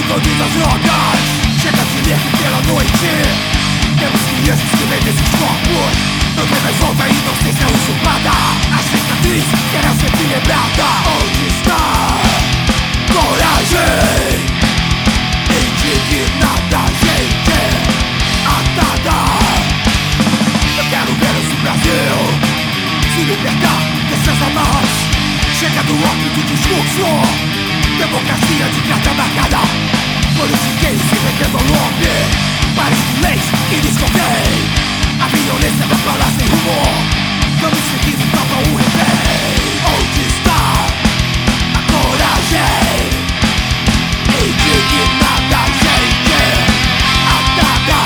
todas as drogas. Chega de ler pela noite. Temos crianças que vendem esses corpos. Não tem mais volta e não sei se é usurpada. A cicatriz será sempre lembrada. Onde está coragem? Indignada, gente atada. Eu quero ver esse Brasil se libertar dessas amarras. Chega do ópio do discurso. Democracia de carta marcada. Politiquei se metendo ao lobby. Pares de leis que descontém. A violência da fala sem rumo. Vamos seguir então com o refém. Onde está a coragem? Indignada, gente atada.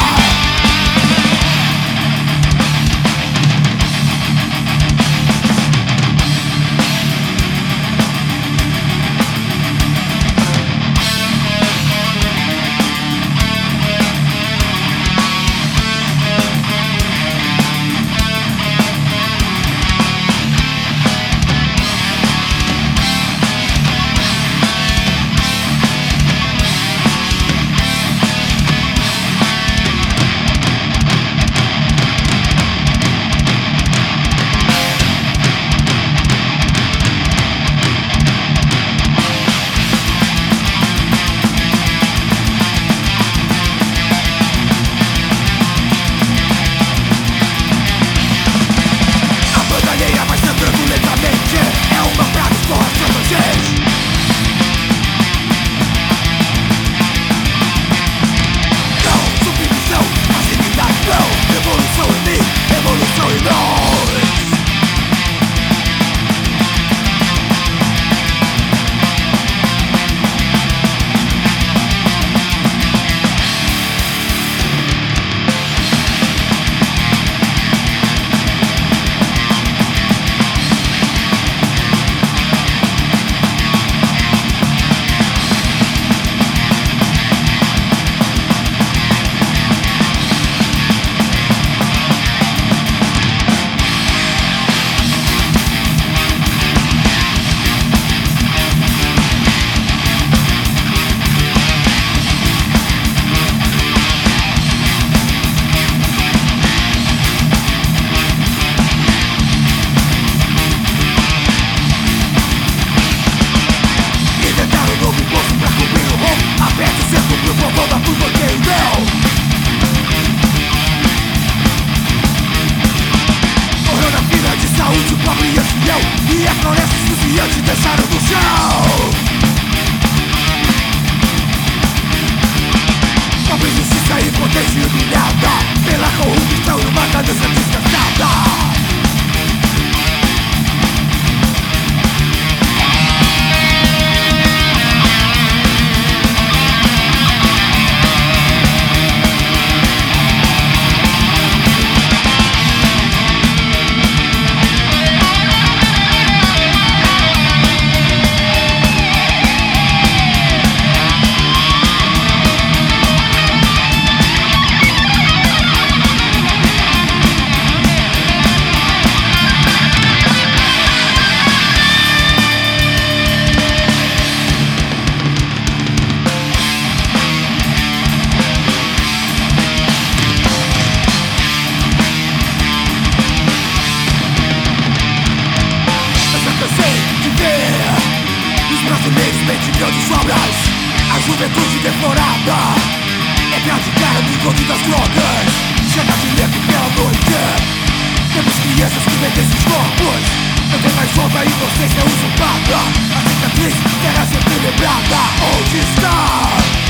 E as florestas luziantes deixaram no chão. Pobre justiça impotente e humilhada pela corrupção e uma ganância desgraçada. Grandes obras, a juventude deplorada é praticada no encontro das drogas. Chega de ler pela noite. Temos crianças que vendem esses corpos. Não tem mais volta e inocência usurpada. A cicatriz será sempre lembrada. Onde está